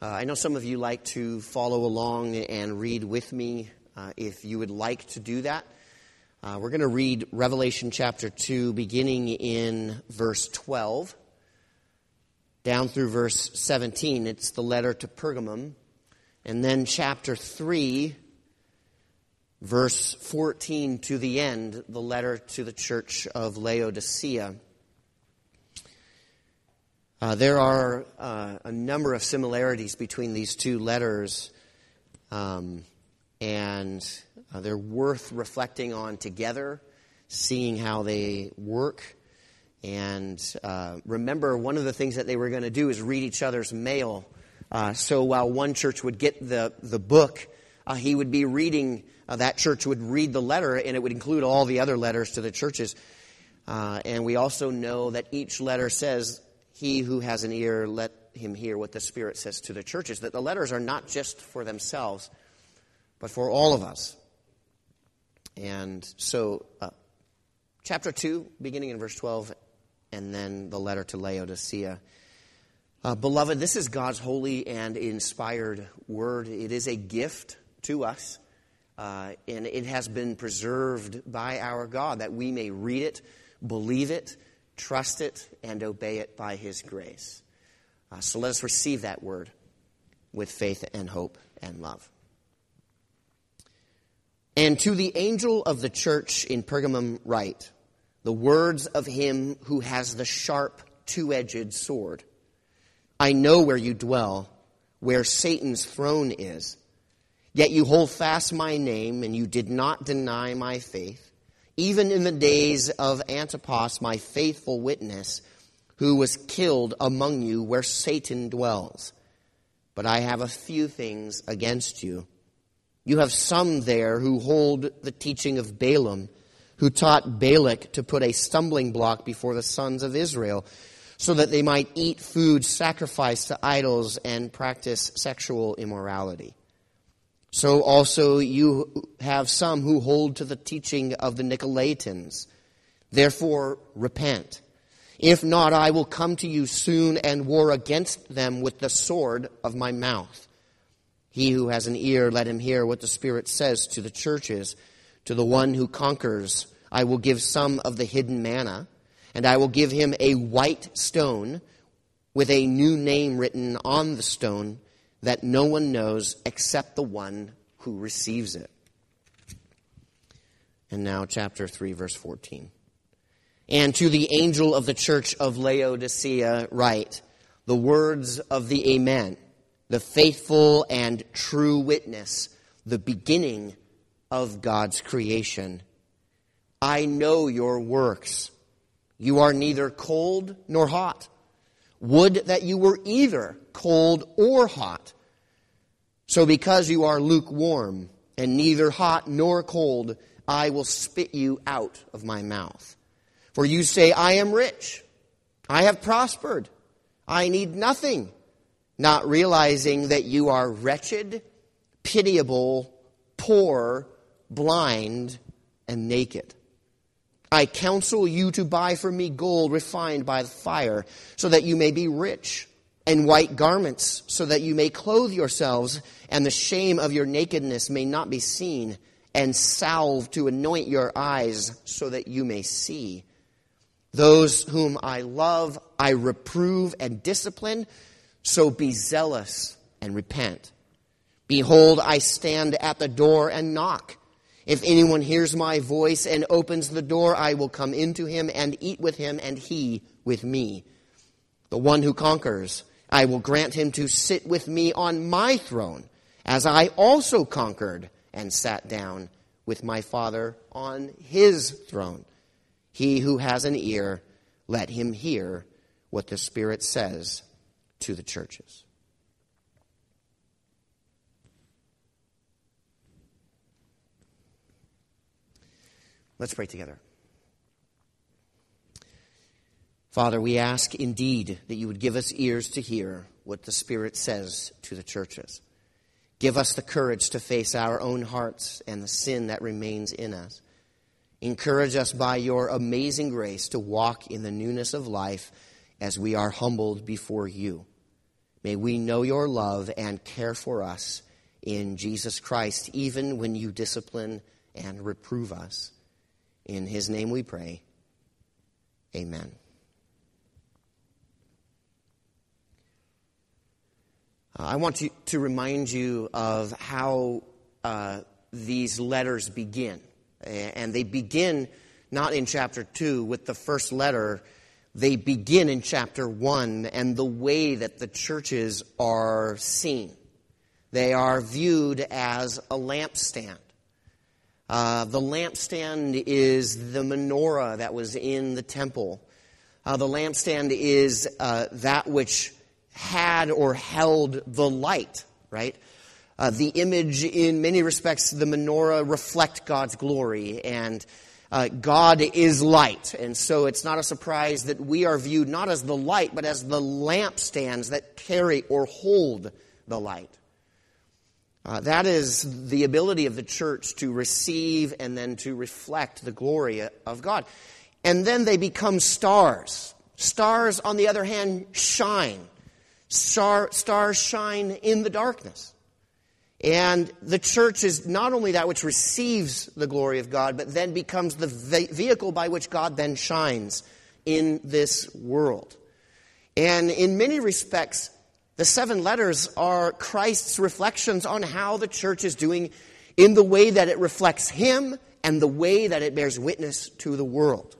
I know some of you like to follow along and read with me. If you would like to do that, we're going to read Revelation chapter 2, beginning in verse 12, down through verse 17. It's the letter to Pergamum. And then chapter 3, verse 14 to the end, the letter to the church of Laodicea. There are a number of similarities between these two letters, and they're worth reflecting on together, seeing how they work. And remember, one of the things that they were going to do is read each other's mail. So while one church would get the book, he would be reading, that church would read the letter, and it would include all the other letters to the churches. And we also know that each letter says, "He who has an ear, let him hear what the Spirit says to the churches." That the letters are not just for themselves, but for all of us. And so, chapter 2, beginning in verse 12, and then the letter to Laodicea. Beloved, this is God's holy and inspired word. It is a gift to us, and it has been preserved by our God that we may read it, believe it, trust it, and obey it by His grace. So let us receive that word with faith and hope and love. "And to the angel of the church in Pergamum write, the words of him who has the sharp two-edged sword. I know where you dwell, where Satan's throne is. Yet you hold fast my name, and you did not deny my faith, even in the days of Antipas, my faithful witness, who was killed among you where Satan dwells. But I have a few things against you. You have some there who hold the teaching of Balaam, who taught Balak to put a stumbling block before the sons of Israel, so that they might eat food sacrificed to idols and practice sexual immorality. So also you have some who hold to the teaching of the Nicolaitans. Therefore repent. If not, I will come to you soon and war against them with the sword of my mouth. He who has an ear, let him hear what the Spirit says to the churches. To the one who conquers, I will give some of the hidden manna, and I will give him a white stone with a new name written on the stone that no one knows except the one who receives it." And now chapter 3, verse 14. "And to the angel of the church of Laodicea write, the words of the Amen, the faithful and true witness, the beginning of God's creation. I know your works. You are neither cold nor hot. Would that you were either cold or hot. So because you are lukewarm and neither hot nor cold, I will spit you out of my mouth. For you say, I am rich. I have prospered. I need nothing. Not realizing that you are wretched, pitiable, poor, blind, and naked. I counsel you to buy from me gold refined by the fire, so that you may be rich, and white garments, so that you may clothe yourselves, and the shame of your nakedness may not be seen, and salve to anoint your eyes, so that you may see. Those whom I love, I reprove and discipline, so be zealous and repent. Behold, I stand at the door and knock. If anyone hears my voice and opens the door, I will come into him and eat with him and he with me. The one who conquers, I will grant him to sit with me on my throne, as I also conquered and sat down with my Father on his throne. He who has an ear, let him hear what the Spirit says to the churches." Let's pray together. Father, we ask indeed that you would give us ears to hear what the Spirit says to the churches. Give us the courage to face our own hearts and the sin that remains in us. Encourage us by your amazing grace to walk in the newness of life as we are humbled before you. May we know your love and care for us in Jesus Christ, even when you discipline and reprove us. In his name we pray. Amen. I want to remind you of how these letters begin. And they begin not in chapter 2 with the first letter. They begin in chapter 1 and the way that the churches are seen. They are viewed as a lampstand. The lampstand is the menorah that was in the temple. The lampstand is that which had or held the light, right? The image, in many respects, the menorah reflect God's glory, and God is light. And so it's not a surprise that we are viewed not as the light, but as the lampstands that carry or hold the light. That is the ability of the church to receive and then to reflect the glory of God. And then they become stars. Stars, on the other hand, shine. Stars shine in the darkness. And the church is not only that which receives the glory of God, but then becomes the vehicle by which God then shines in this world. And in many respects, the 7 letters are Christ's reflections on how the church is doing in the way that it reflects him and the way that it bears witness to the world.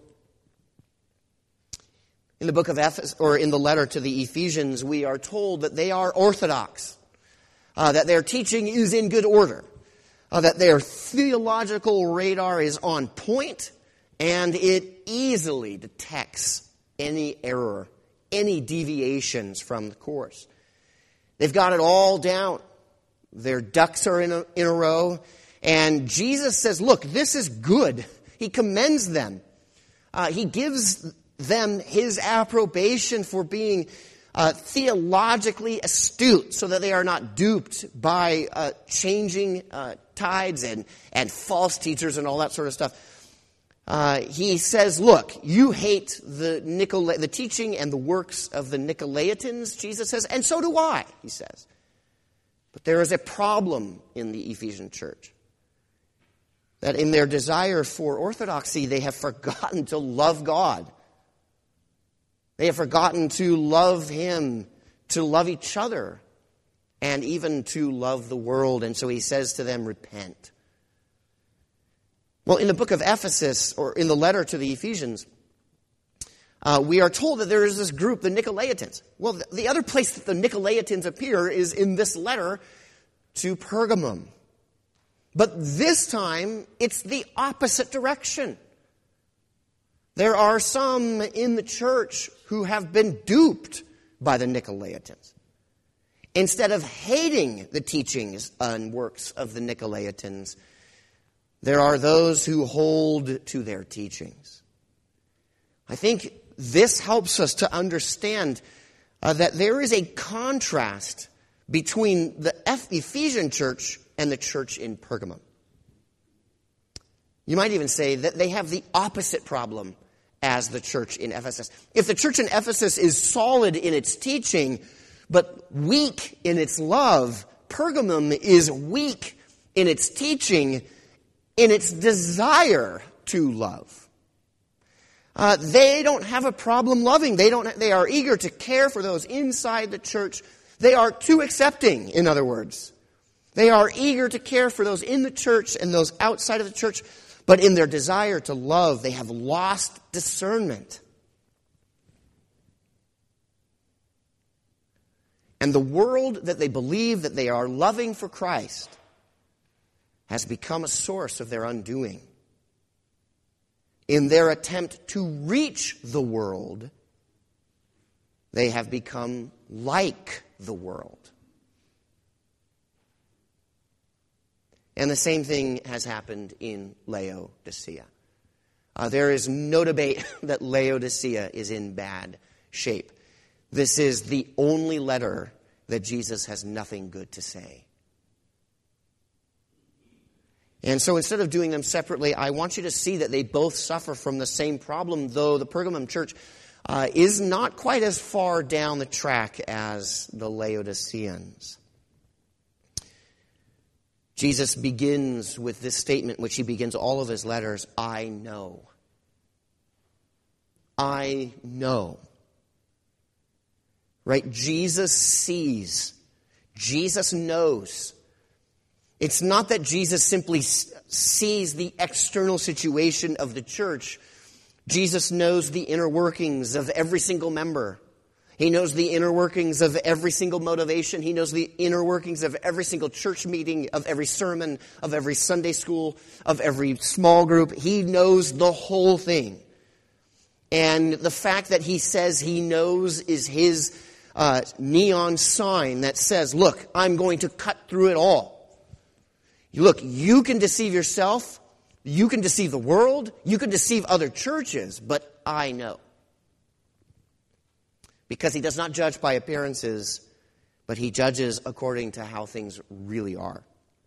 In the book of Ephesus, or in the letter to the Ephesians, we are told that they are orthodox, that their teaching is in good order, that their theological radar is on point, and it easily detects any error, any deviations from the course. They've got it all down. Their ducks are in a row. And Jesus says, look, this is good. He commends them. He gives them his approbation for being theologically astute so that they are not duped by changing tides and false teachers and all that sort of stuff. He says, look, you hate the teaching and the works of the Nicolaitans, Jesus says, and so do I, he says. But there is a problem in the Ephesian church. That in their desire for orthodoxy, they have forgotten to love God. They have forgotten to love him, to love each other, and even to love the world. And so he says to them, repent. Well, in the book of Ephesus, or in the letter to the Ephesians, we are told that there is this group, the Nicolaitans. Well, the other place that the Nicolaitans appear is in this letter to Pergamum. But this time, it's the opposite direction. There are some in the church who have been duped by the Nicolaitans. Instead of hating the teachings and works of the Nicolaitans, there are those who hold to their teachings. I think this helps us to understand that there is a contrast between the Ephesian church and the church in Pergamum. You might even say that they have the opposite problem as the church in Ephesus. If the church in Ephesus is solid in its teaching, but weak in its love, Pergamum is weak in its teaching, in its desire to love. They don't have a problem loving. They are eager to care for those inside the church. They are too accepting, in other words. They are eager to care for those in the church and those outside of the church. But in their desire to love, they have lost discernment. And the world that they believe that they are loving for Christ has become a source of their undoing. In their attempt to reach the world, they have become like the world. And the same thing has happened in Laodicea. There is no debate that Laodicea is in bad shape. This is the only letter that Jesus has nothing good to say. And so instead of doing them separately, I want you to see that they both suffer from the same problem, though the Pergamum church is not quite as far down the track as the Laodiceans. Jesus begins with this statement, which he begins all of his letters, I know. I know. Right? Jesus sees. Jesus knows. It's not that Jesus simply sees the external situation of the church. Jesus knows the inner workings of every single member. He knows the inner workings of every single motivation. He knows the inner workings of every single church meeting, of every sermon, of every Sunday school, of every small group. He knows the whole thing. And the fact that he says he knows is his neon sign that says, look, I'm going to cut through it all. Look, you can deceive yourself, you can deceive the world, you can deceive other churches, but I know. Because he does not judge by appearances, but he judges according to how things really are.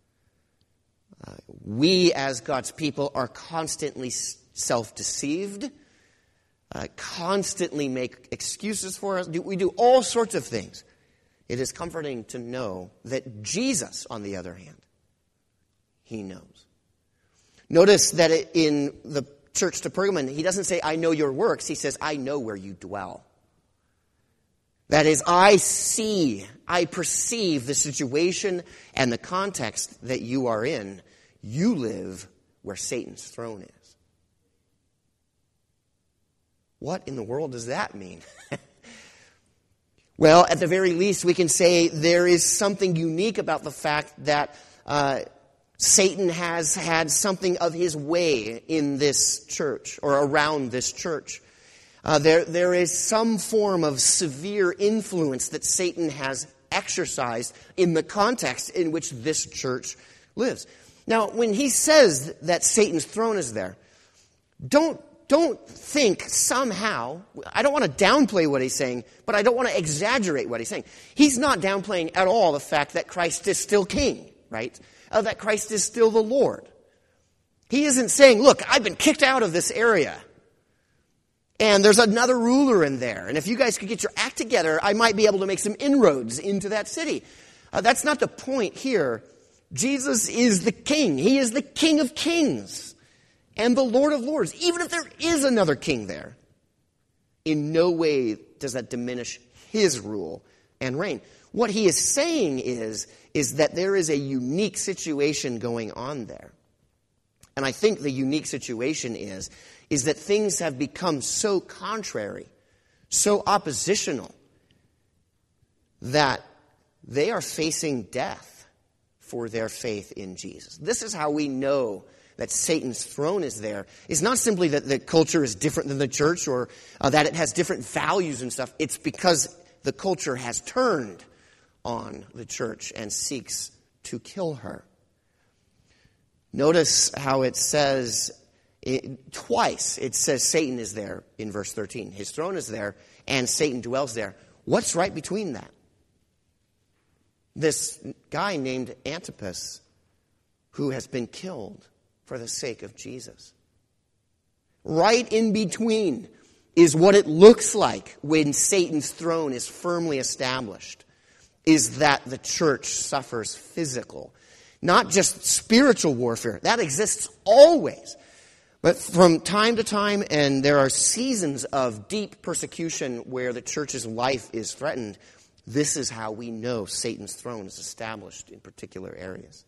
We, as God's people, are constantly self-deceived, constantly make excuses for us. We do all sorts of things. It is comforting to know that Jesus, on the other hand, he knows. Notice that in the church to Pergamon, he doesn't say, I know your works. He says, I know where you dwell. That is, I see, I perceive the situation and the context that you are in. You live where Satan's throne is. What in the world does that mean? Well, at the very least, we can say there is something unique about the fact that Satan has had something of his way in this church or around this church. There is some form of severe influence that Satan has exercised in the context in which this church lives. Now, when he says that Satan's throne is there, don't think somehow, I don't want to downplay what he's saying, but I don't want to exaggerate what he's saying. He's not downplaying at all the fact that Christ is still king, right? That Christ is still the Lord. He isn't saying, look, I've been kicked out of this area. And there's another ruler in there. And if you guys could get your act together, I might be able to make some inroads into that city. That's not the point here. Jesus is the king. He is the King of kings and the Lord of lords. Even if there is another king there, in no way does that diminish his rule and reign. What he is saying is that there is a unique situation going on there. And I think the unique situation is that things have become so contrary, so oppositional, that they are facing death for their faith in Jesus. This is how we know that Satan's throne is there. It's not simply that the culture is different than the church or that it has different values and stuff. It's because the culture has turned on the church and seeks to kill her. Notice how it says twice. It says Satan is there in verse 13. His throne is there and Satan dwells there. What's right between that? This guy named Antipas, who has been killed for the sake of Jesus. Right in between is what it looks like when Satan's throne is firmly established, is that the church suffers physical, not just spiritual warfare. That exists always. But from time to time, and there are seasons of deep persecution where the church's life is threatened, this is how we know Satan's throne is established in particular areas.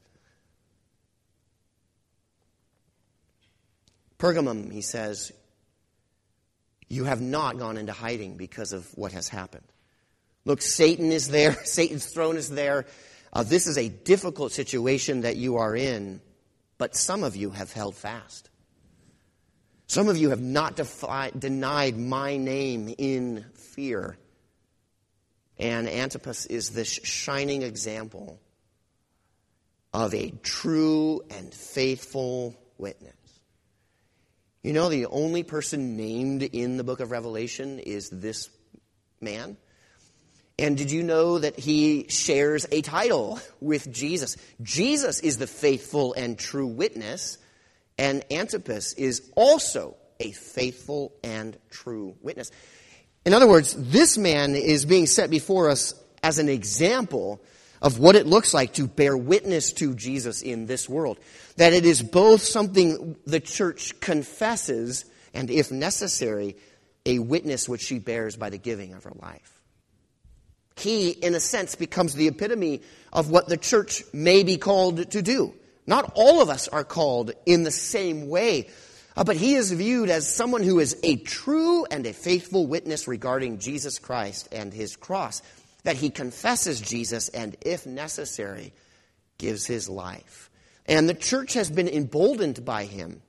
Pergamum, he says, you have not gone into hiding because of what has happened. Look, Satan is there. Satan's throne is there. This is a difficult situation that you are in, but some of you have held fast. Some of you have not denied my name in fear. And Antipas is this shining example of a true and faithful witness. You know, the only person named in the book of Revelation is this man. And did you know that he shares a title with Jesus? Jesus is the faithful and true witness, and Antipas is also a faithful and true witness. In other words, this man is being set before us as an example of what it looks like to bear witness to Jesus in this world. That it is both something the church confesses and, if necessary, a witness which she bears by the giving of her life. He, in a sense, becomes the epitome of what the church may be called to do. Not all of us are called in the same way, but he is viewed as someone who is a true and a faithful witness regarding Jesus Christ and his cross. That he confesses Jesus and, if necessary, gives his life. And the church has been emboldened by him.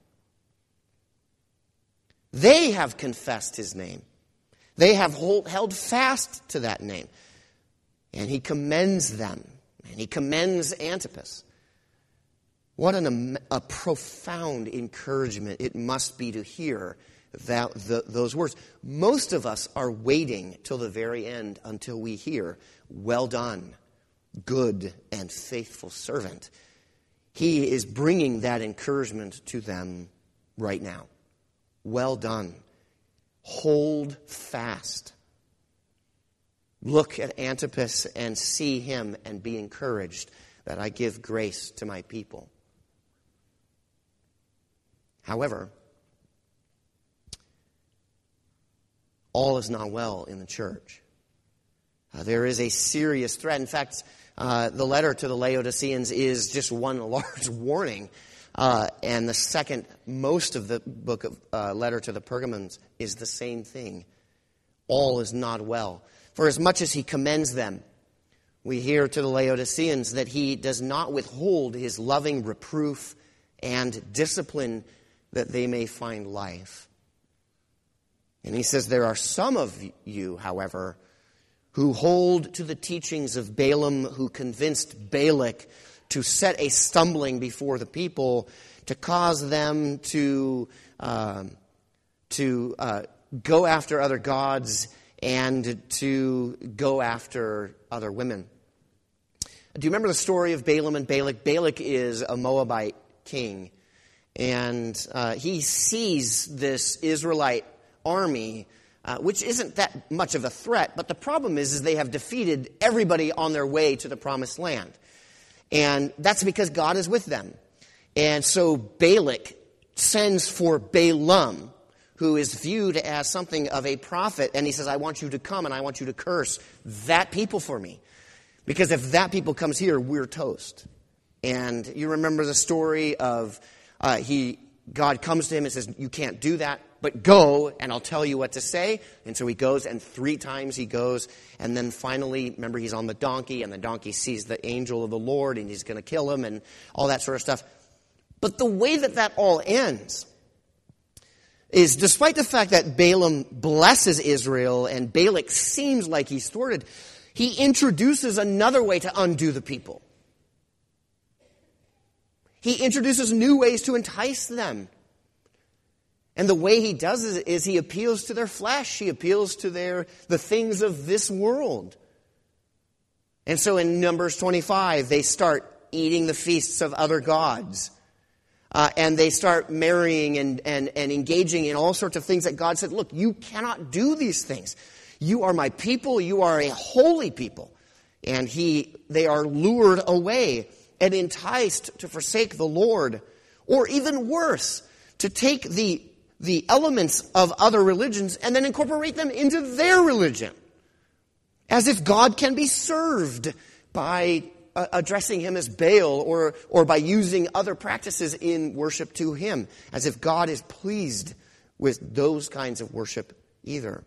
They have confessed his name. They have held fast to that name. And he commends them. And he commends Antipas. What a profound encouragement it must be to hear those words. Most of us are waiting till the very end until we hear, "Well done, good and faithful servant." He is bringing that encouragement to them right now. Well done. Hold fast. Look at Antipas and see him and be encouraged that I give grace to my people. However, all is not well in the church. There is a serious threat. In fact, the letter to the Laodiceans is just one large warning. And the second most of the book of letter to the Pergamons is the same thing. All is not well. For as much as he commends them, we hear to the Laodiceans that he does not withhold his loving reproof and discipline that they may find life. And he says, there are some of you, however, who hold to the teachings of Balaam, who convinced Balak to set a stumbling before the people, to cause them to go after other gods and to go after other women. Do you remember the story of Balaam and Balak? Balak is a Moabite king, and he sees this Israelite army, which isn't that much of a threat, but the problem is they have defeated everybody on their way to the promised land. And that's because God is with them. And so Balak sends for Balaam, who is viewed as something of a prophet, and he says, I want you to come and I want you to curse that people for me. Because if that people comes here, we're toast. And you remember the story of God comes to him and says, you can't do that, but go and I'll tell you what to say. And so he goes, and 3 times he goes. And then finally, remember, he's on the donkey, and the donkey sees the angel of the Lord, and he's going to kill him and all that sort of stuff. But the way that all ends is, despite the fact that Balaam blesses Israel and Balak seems like he's thwarted, he introduces another way to undo the people. He introduces new ways to entice them. And the way he does it is he appeals to their flesh. He appeals to the things of this world. And so in Numbers 25, they start eating the feasts of other gods. And they start marrying and engaging in all sorts of things that God said, look, you cannot do these things. You are my people. You are a holy people. And they are lured away and enticed to forsake the Lord. Or even worse, to take the elements of other religions and then incorporate them into their religion. As if God can be served by addressing him as Baal or by using other practices in worship to him. As if God is pleased with those kinds of worship either.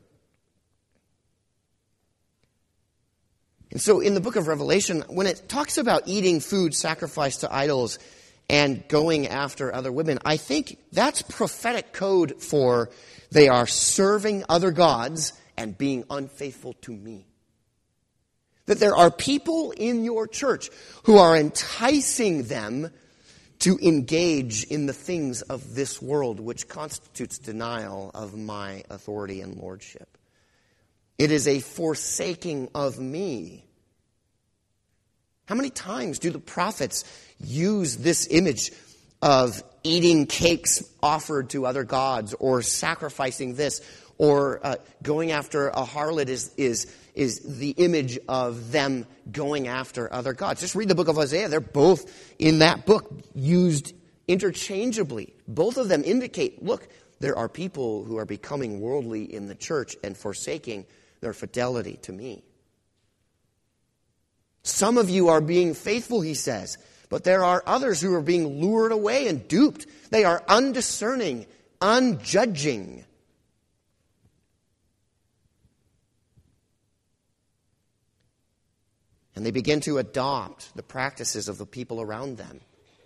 And so in the book of Revelation, when it talks about eating food sacrificed to idols and going after other women, I think that's prophetic code for they are serving other gods and being unfaithful to me. That there are people in your church who are enticing them to engage in the things of this world, which constitutes denial of my authority and lordship. It is a forsaking of me. How many times do the prophets use this image of eating cakes offered to other gods or sacrificing this or going after a harlot is the image of them going after other gods. Just read the book of Hosea. They're both in that book used interchangeably. Both of them indicate, look, there are people who are becoming worldly in the church and forsaking their fidelity to me. Some of you are being faithful, he says, but there are others who are being lured away and duped. They are undiscerning, unjudging. And they begin to adopt the practices of the people around them.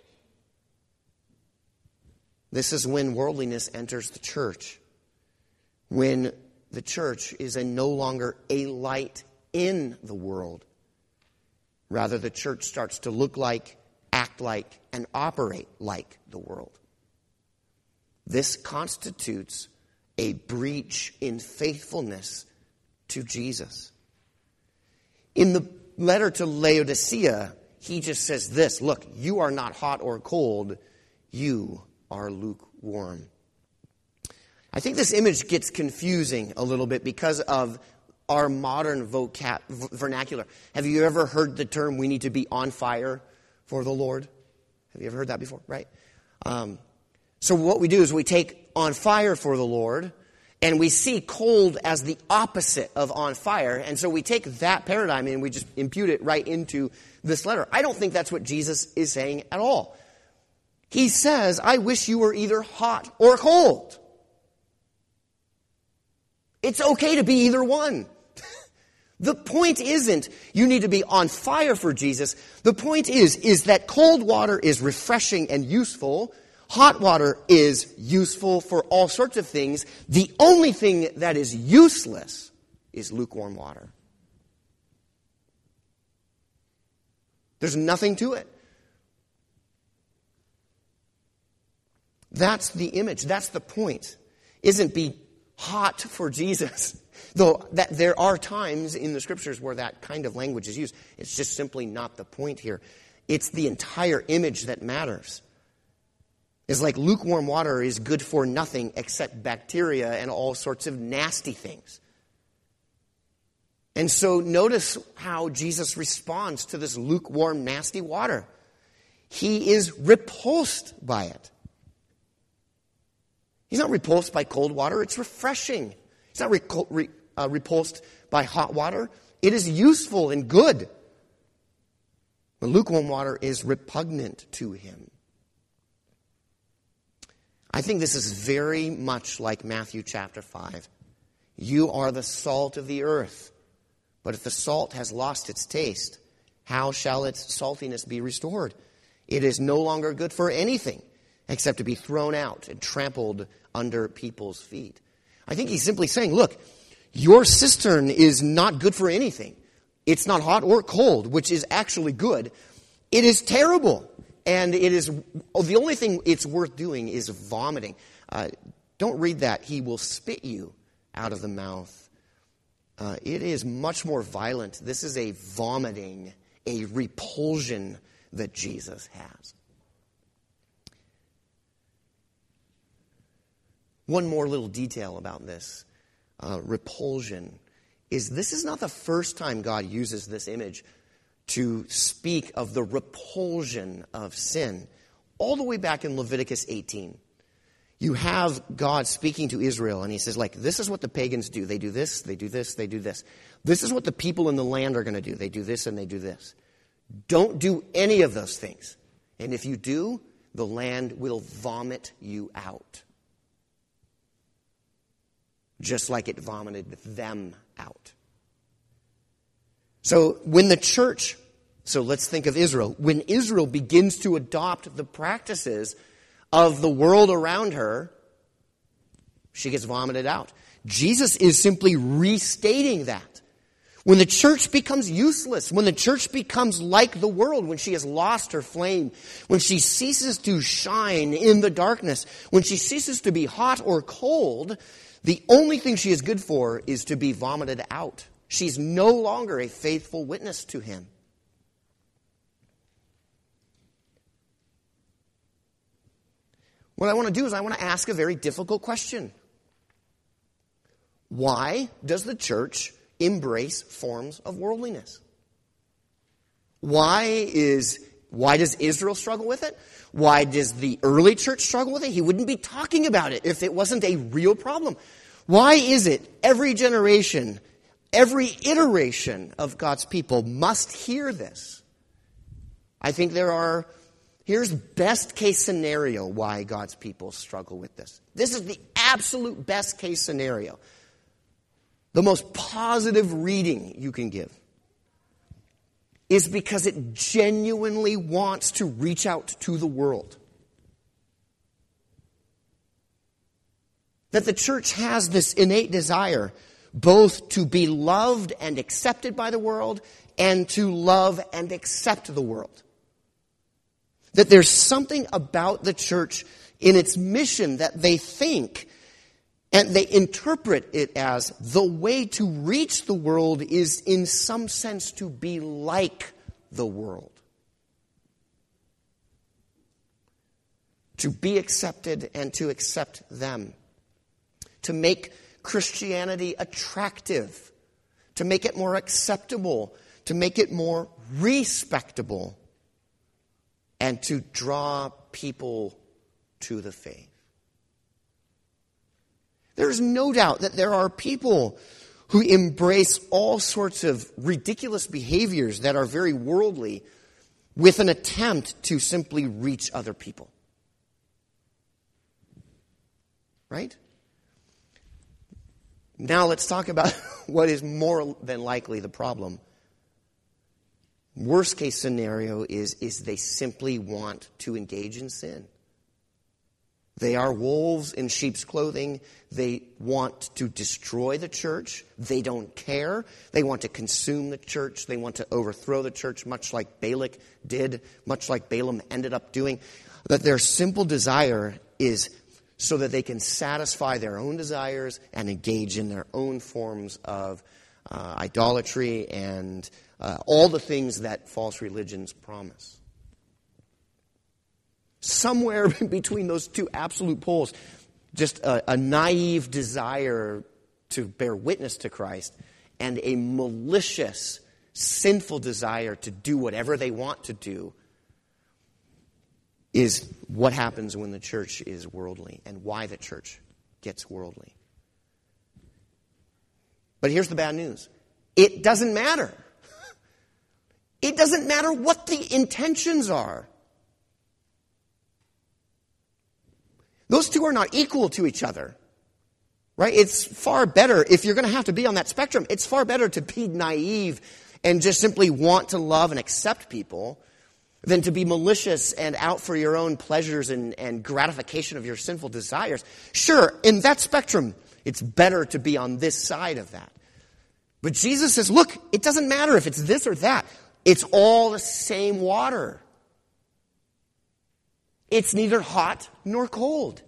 This is when worldliness enters the church. When the church is no longer a light in the world. Rather, the church starts to look like, act like, and operate like the world. This constitutes a breach in faithfulness to Jesus. In the letter to Laodicea, he just says this, look, you are not hot or cold, you are lukewarm. I think this image gets confusing a little bit because of our modern vernacular. Have you ever heard the term, we need to be on fire for the Lord? Have you ever heard that before? Right? So what we do is we take on fire for the Lord, and we see cold as the opposite of on fire. And so we take that paradigm and we just impute it right into this letter. I don't think that's what Jesus is saying at all. He says, I wish you were either hot or cold. It's okay to be either one. The point isn't you need to be on fire for Jesus. The point is that cold water is refreshing and useful. Hot water is useful for all sorts of things. The only thing that is useless is lukewarm water. There's nothing to it. That's the image. That's the point. Isn't be hot for Jesus. Though that there are times in the Scriptures where that kind of language is used. It's just simply not the point here. It's the entire image that matters. It's like lukewarm water is good for nothing except bacteria and all sorts of nasty things. And so notice how Jesus responds to this lukewarm, nasty water. He is repulsed by it. He's not repulsed by cold water. It's refreshing. He's not repulsed by hot water. It is useful and good. But lukewarm water is repugnant to him. I think this is very much like Matthew chapter 5. You are the salt of the earth. But if the salt has lost its taste, how shall its saltiness be restored? It is no longer good for anything except to be thrown out and trampled under people's feet. I think he's simply saying, look, your cistern is not good for anything. It's not hot or cold, which is actually good. It is terrible. And it is the only thing it's worth doing is vomiting. Don't read that. He will spit you out of the mouth. It is much more violent. This is a vomiting, a repulsion that Jesus has. One more little detail about this repulsion is this is not the first time God uses this image to speak of the repulsion of sin. All the way back in Leviticus 18, you have God speaking to Israel, and he says, like, this is what the pagans do. They do this, they do this, they do this. This is what the people in the land are going to do. They do this and they do this. Don't do any of those things. And if you do, the land will vomit you out. Just like it vomited them out. So when the church, so let's think of Israel. When Israel begins to adopt the practices of the world around her, she gets vomited out. Jesus is simply restating that. When the church becomes useless, when the church becomes like the world, when she has lost her flame, when she ceases to shine in the darkness, when she ceases to be hot or cold, the only thing she is good for is to be vomited out. She's no longer a faithful witness to him. What I want to do is I want to ask a very difficult question. Why does the church embrace forms of worldliness? Why does Israel struggle with it? Why does the early church struggle with it? He wouldn't be talking about it if it wasn't a real problem. Why is it every generation, every iteration of God's people must hear this? I think here's best case scenario why God's people struggle with this. This is the absolute best case scenario. The most positive reading you can give is because it genuinely wants to reach out to the world. That the church has this innate desire both to be loved and accepted by the world and to love and accept the world. That there's something about the church in its mission that they think and they interpret it as the way to reach the world is in some sense to be like the world. To be accepted and to accept them. To make Christianity attractive. To make it more acceptable. To make it more respectable. And to draw people to the faith. There's no doubt that there are people who embrace all sorts of ridiculous behaviors that are very worldly with an attempt to simply reach other people. Right? Now let's talk about what is more than likely the problem. Worst case scenario is they simply want to engage in sin. They are wolves in sheep's clothing. They want to destroy the church. They don't care. They want to consume the church. They want to overthrow the church, much like Balak did, much like Balaam ended up doing. That their simple desire is so that they can satisfy their own desires and engage in their own forms of idolatry and all the things that false religions promise. Somewhere between those two absolute poles, just a naive desire to bear witness to Christ and a malicious, sinful desire to do whatever they want to do is what happens when the church is worldly and why the church gets worldly. But here's the bad news. It doesn't matter. It doesn't matter what the intentions are. Those two are not equal to each other, right? It's far better, if you're going to have to be on that spectrum, it's far better to be naive and just simply want to love and accept people than to be malicious and out for your own pleasures and gratification of your sinful desires. Sure, in that spectrum, it's better to be on this side of that. But Jesus says, look, it doesn't matter if it's this or that. It's all the same water. It's neither hot nor cold.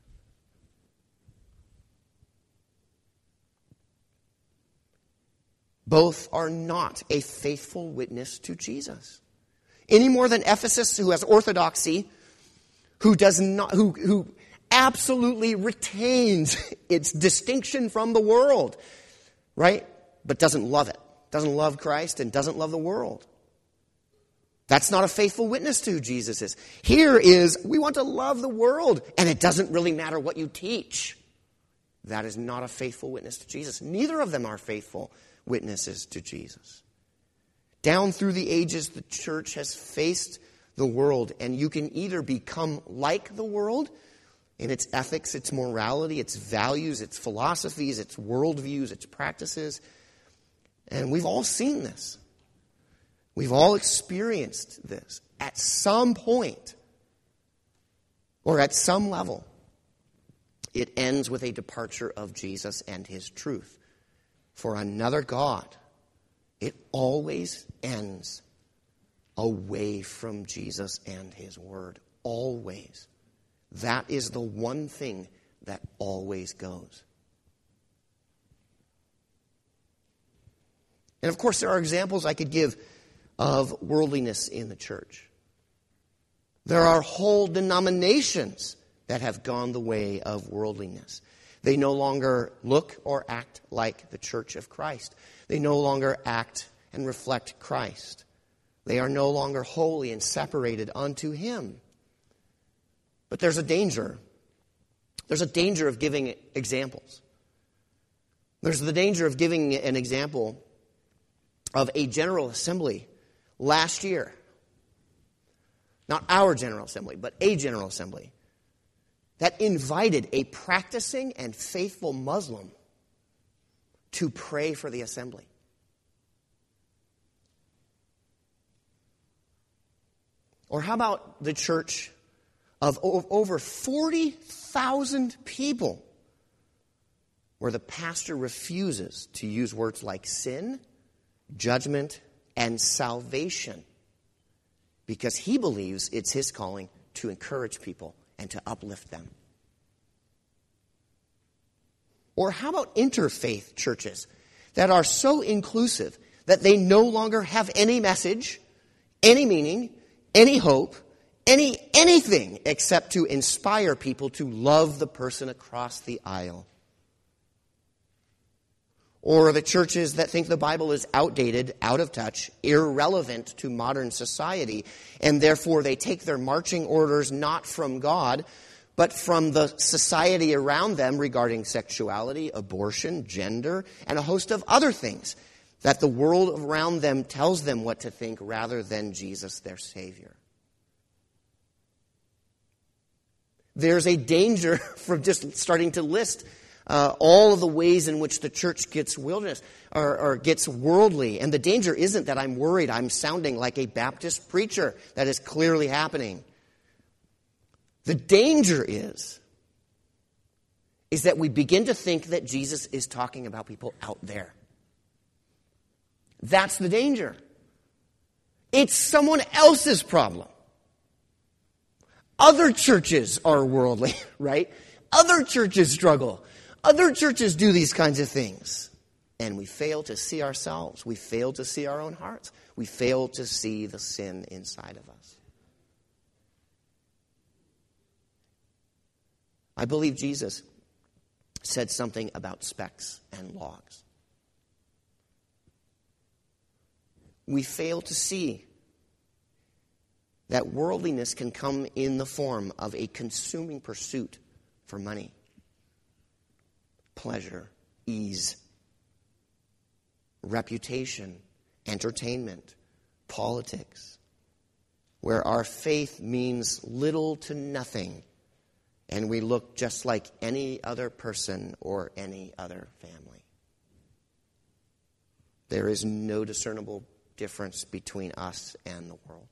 Both are not a faithful witness to Jesus. Any more than Ephesus, who has orthodoxy, who absolutely retains its distinction from the world, right? But doesn't love it. Doesn't love Christ and doesn't love the world. That's not a faithful witness to who Jesus is. Here is, we want to love the world, and it doesn't really matter what you teach. That is not a faithful witness to Jesus. Neither of them are faithful witnesses to Jesus. Down through the ages, the church has faced the world, and you can either become like the world in its ethics, its morality, its values, its philosophies, its worldviews, its practices. And we've all seen this. We've all experienced this at some point or at some level. It ends with a departure of Jesus and his truth. For another God, it always ends away from Jesus and his word. Always. That is the one thing that always goes. And of course, there are examples I could give of worldliness in the church. There are whole denominations that have gone the way of worldliness. They no longer look or act like the church of Christ. They no longer act and reflect Christ. They are no longer holy and separated unto Him. But there's a danger. There's a danger of giving examples. There's the danger of giving an example of a General Assembly last year. Not our General Assembly, but a General Assembly that invited a practicing and faithful Muslim to pray for the assembly. Or how about the church of over 40,000 people where the pastor refuses to use words like sin, judgment, and salvation because he believes it's his calling to encourage people and to uplift them? Or how about interfaith churches that are so inclusive that they no longer have any message, any meaning, any hope, anything except to inspire people to love the person across the aisle? Or the churches that think the Bible is outdated, out of touch, irrelevant to modern society, and therefore they take their marching orders not from God, but from the society around them regarding sexuality, abortion, gender, and a host of other things that the world around them tells them what to think rather than Jesus, their Savior. There's a danger from just starting to list all of the ways in which the church gets wilderness or gets worldly. And the danger isn't that I'm worried I'm sounding like a Baptist preacher. That is clearly happening. The danger is that we begin to think that Jesus is talking about people out there. That's the danger. It's someone else's problem. Other churches are worldly, right? Other churches struggle. Other churches do these kinds of things. And we fail to see ourselves. We fail to see our own hearts. We fail to see the sin inside of us. I believe Jesus said something about specks and logs. We fail to see that worldliness can come in the form of a consuming pursuit for money, pleasure, ease, reputation, entertainment, politics, where our faith means little to nothing, and we look just like any other person or any other family. There is no discernible difference between us and the world.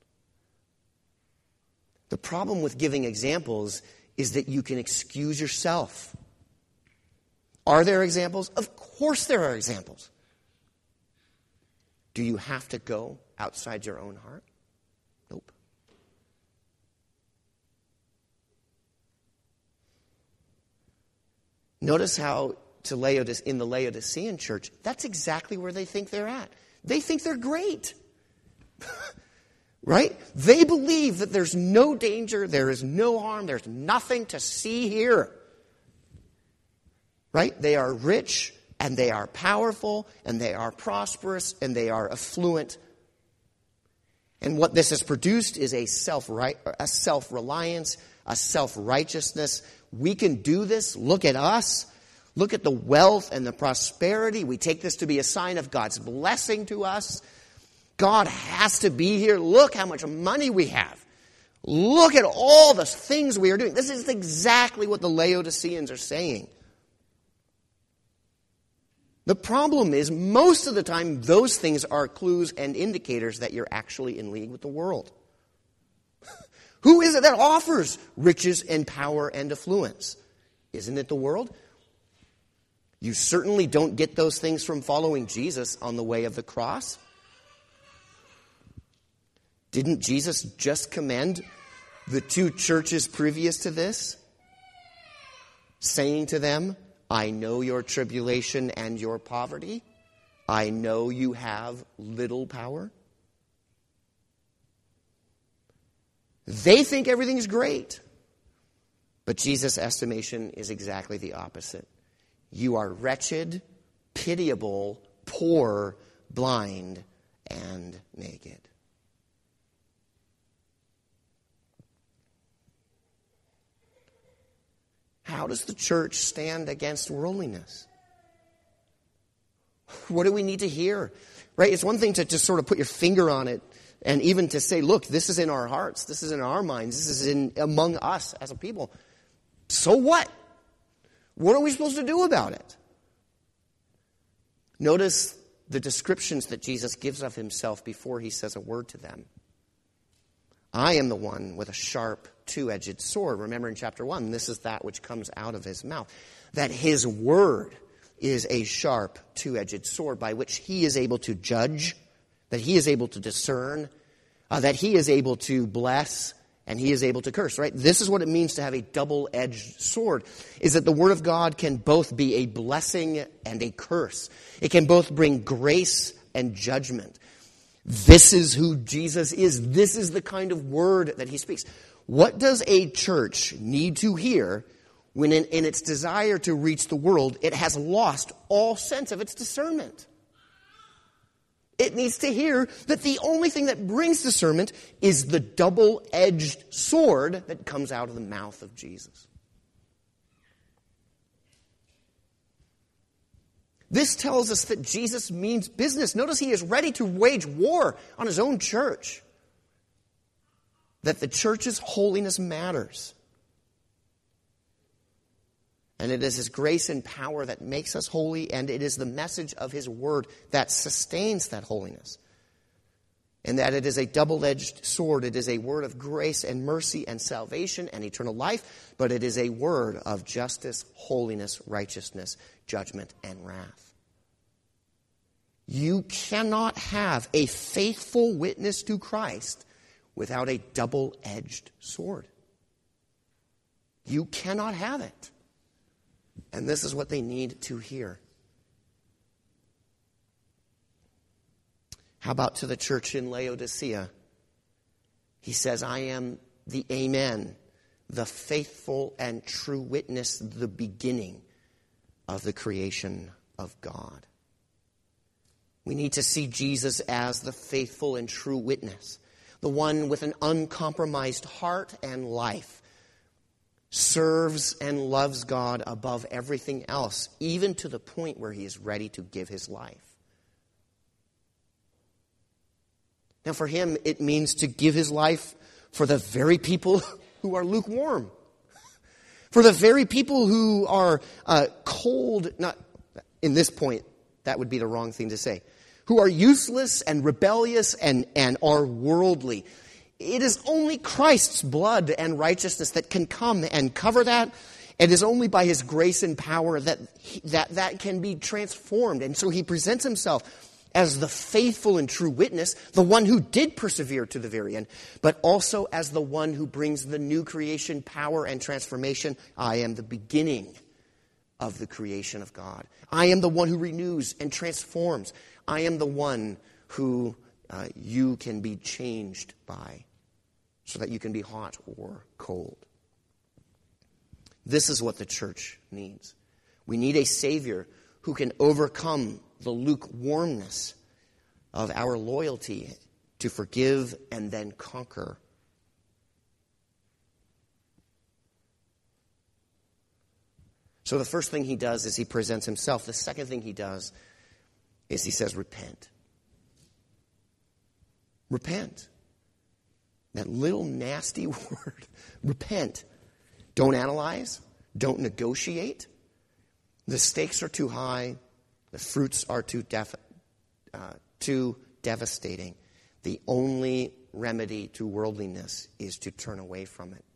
The problem with giving examples is that you can excuse yourself. Are there examples? Of course there are examples. Do you have to go outside your own heart? Nope. Notice how in the Laodicean church, that's exactly where they think they're at. They think they're great. Right? They believe that there's no danger, there is no harm, there's nothing to see here. Right? They are rich, and they are powerful, and they are prosperous, and they are affluent. And what this has produced is a self-reliance, a self-righteousness. We can do this. Look at us. Look at the wealth and the prosperity. We take this to be a sign of God's blessing to us. God has to be here. Look how much money we have. Look at all the things we are doing. This is exactly what the Laodiceans are saying. The problem is, most of the time, those things are clues and indicators that you're actually in league with the world. Who is it that offers riches and power and affluence? Isn't it the world? You certainly don't get those things from following Jesus on the way of the cross. Didn't Jesus just commend the two churches previous to this, saying to them, I know your tribulation and your poverty. I know you have little power. They think everything's great. But Jesus' estimation is exactly the opposite. You are wretched, pitiable, poor, blind, and naked. How does the church stand against worldliness? What do we need to hear? Right? It's one thing to just sort of put your finger on it and even to say, look, this is in our hearts, this is in our minds, this is among us as a people. So what? What are we supposed to do about it? Notice the descriptions that Jesus gives of himself before he says a word to them. I am the one with a sharp, two-edged sword. Remember in chapter 1, this is that which comes out of his mouth. That his word is a sharp, two-edged sword by which he is able to judge, that he is able to discern, that he is able to bless, and he is able to curse, right? This is what it means to have a double-edged sword, is that the word of God can both be a blessing and a curse. It can both bring grace and judgment. This is who Jesus is. This is the kind of word that he speaks. What does a church need to hear when in its desire to reach the world, it has lost all sense of its discernment? It needs to hear that the only thing that brings discernment is the double-edged sword that comes out of the mouth of Jesus. This tells us that Jesus means business. Notice he is ready to wage war on his own church. That the church's holiness matters. And it is his grace and power that makes us holy, and it is the message of his word that sustains that holiness. And that it is a double-edged sword. It is a word of grace and mercy and salvation and eternal life, but it is a word of justice, holiness, righteousness, judgment, and wrath. You cannot have a faithful witness to Christ without a double-edged sword. You cannot have it. And this is what they need to hear. How about to the church in Laodicea? He says, I am the Amen, the faithful and true witness, the beginning of the creation of God. We need to see Jesus as the faithful and true witness, the one with an uncompromised heart and life, serves and loves God above everything else, even to the point where he is ready to give his life. Now for him, it means to give his life for the very people who are lukewarm. For the very people who are cold, not in this point, that would be the wrong thing to say, who are useless and rebellious and are worldly. It is only Christ's blood and righteousness that can come and cover that. It is only by his grace and power that can be transformed. And so he presents himself as the faithful and true witness, the one who did persevere to the very end, but also as the one who brings the new creation power and transformation. I am the beginning of the creation of God. I am the one who renews and transforms. I am the one who you can be changed by, so that you can be hot or cold. This is what the church needs. We need a Savior who can overcome the lukewarmness of our loyalty to forgive and then conquer. So the first thing he does is he presents himself. The second thing he does is he says, repent. Repent. That little nasty word, repent. Don't analyze. Don't negotiate. The stakes are too high. The fruits are too devastating. The only remedy to worldliness is to turn away from it.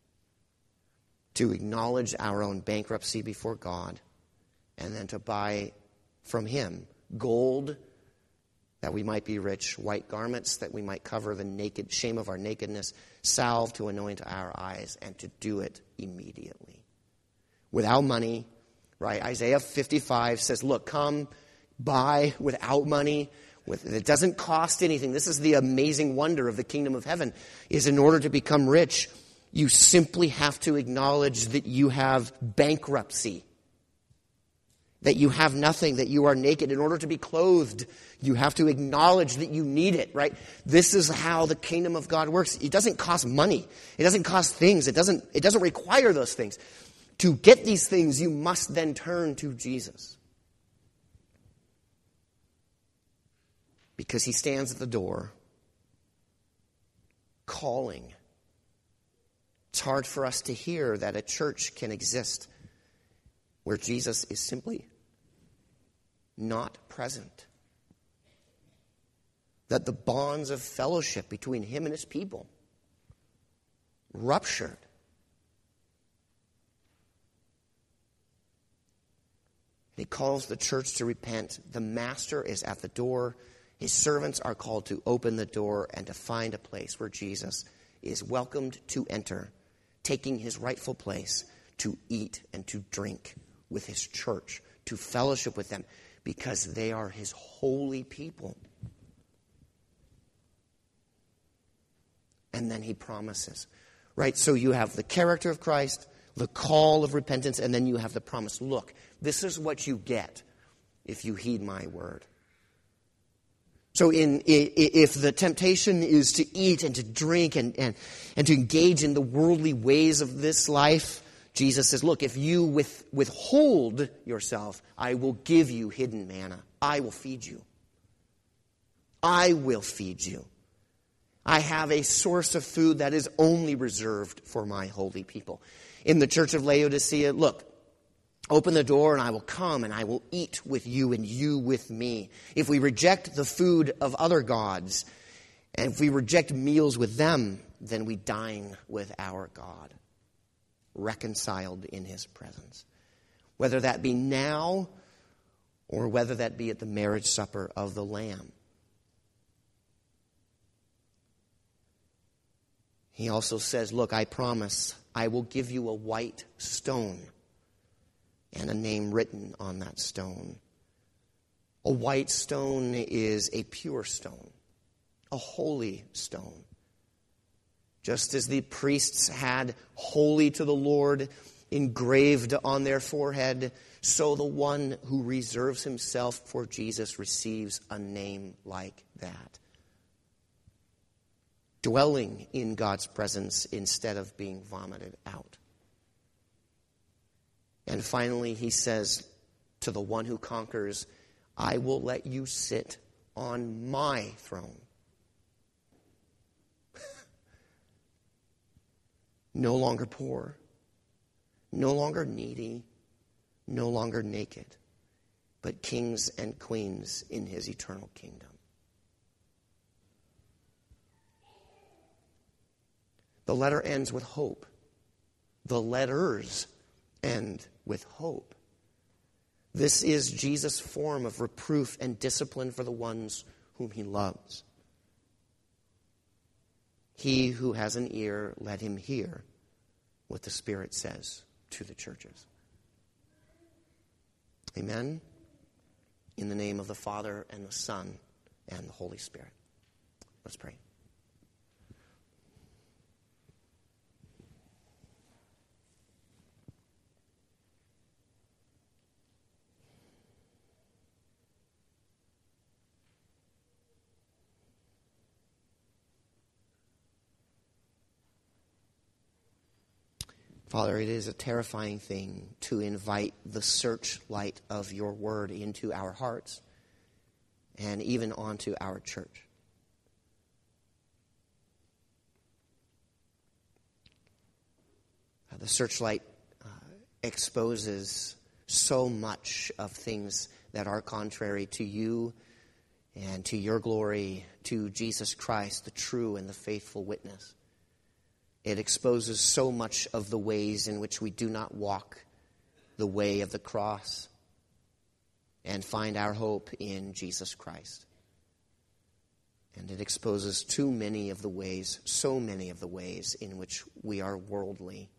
To acknowledge our own bankruptcy before God, and then to buy from him gold that we might be rich, white garments that we might cover the naked shame of our nakedness, salve to anoint our eyes, and to do it immediately. Without money, right? Isaiah 55 says, look, come, buy without money. It doesn't cost anything. This is the amazing wonder of the kingdom of heaven, is in order to become rich, you simply have to acknowledge that you have bankruptcy. that you have nothing, that you are naked. In order to be clothed, you have to acknowledge that you need it, right? This is how the kingdom of God works. It doesn't cost money. It doesn't cost things. It doesn't require those things. To get these things, you must then turn to Jesus. Because he stands at the door, calling. It's hard for us to hear that a church can exist where Jesus is simply not present. That the bonds of fellowship between him and his people ruptured. He calls the church to repent. The master is at the door. His servants are called to open the door and to find a place where Jesus is welcomed to enter, taking his rightful place to eat and to drink with his church, to fellowship with them, because they are his holy people. And then he promises, right? So you have the character of Christ, the call of repentance, and then you have the promise. Look, this is what you get if you heed my word. So if the temptation is to eat and to drink and to engage in the worldly ways of this life, Jesus says, look, if you withhold yourself, I will give you hidden manna. I will feed you. I will feed you. I have a source of food that is only reserved for my holy people. In the church of Laodicea, look, open the door and I will come and I will eat with you and you with me. If we reject the food of other gods, and if we reject meals with them, then we dine with our God, reconciled in his presence. Whether that be now or whether that be at the marriage supper of the Lamb. He also says, look, I promise I will give you a white stone and a name written on that stone. A white stone is a pure stone, a holy stone. Just as the priests had holy to the Lord engraved on their forehead, so the one who reserves himself for Jesus receives a name like that. Dwelling in God's presence instead of being vomited out. And finally, he says to the one who conquers, I will let you sit on my throne. No longer poor, no longer needy, no longer naked, but kings and queens in his eternal kingdom. The letter ends with hope. The letters end with hope. This is Jesus' form of reproof and discipline for the ones whom he loves. He who has an ear, let him hear what the Spirit says to the churches. Amen. In the name of the Father and the Son and the Holy Spirit. Let's pray. Father, it is a terrifying thing to invite the searchlight of your word into our hearts and even onto our church. The searchlight exposes so much of things that are contrary to you and to your glory, to Jesus Christ, the true and the faithful witness. It exposes so much of the ways in which we do not walk the way of the cross and find our hope in Jesus Christ. And it exposes too many of the ways, so many of the ways in which we are worldly.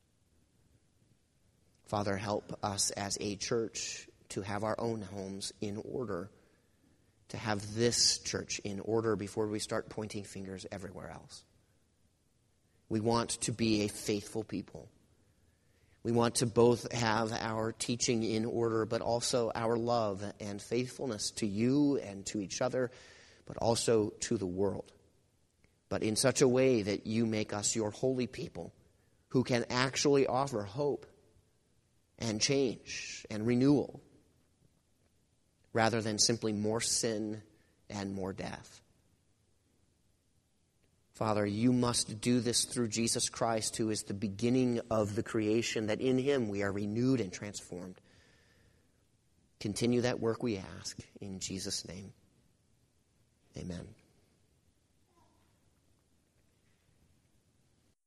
Father, help us as a church to have our own homes in order, to have this church in order before we start pointing fingers everywhere else. We want to be a faithful people. We want to both have our teaching in order, but also our love and faithfulness to you and to each other, but also to the world. But in such a way that you make us your holy people who can actually offer hope and change and renewal rather than simply more sin and more death. Father, you must do this through Jesus Christ, who is the beginning of the creation, that in him we are renewed and transformed. Continue that work, we ask, in Jesus' name. Amen.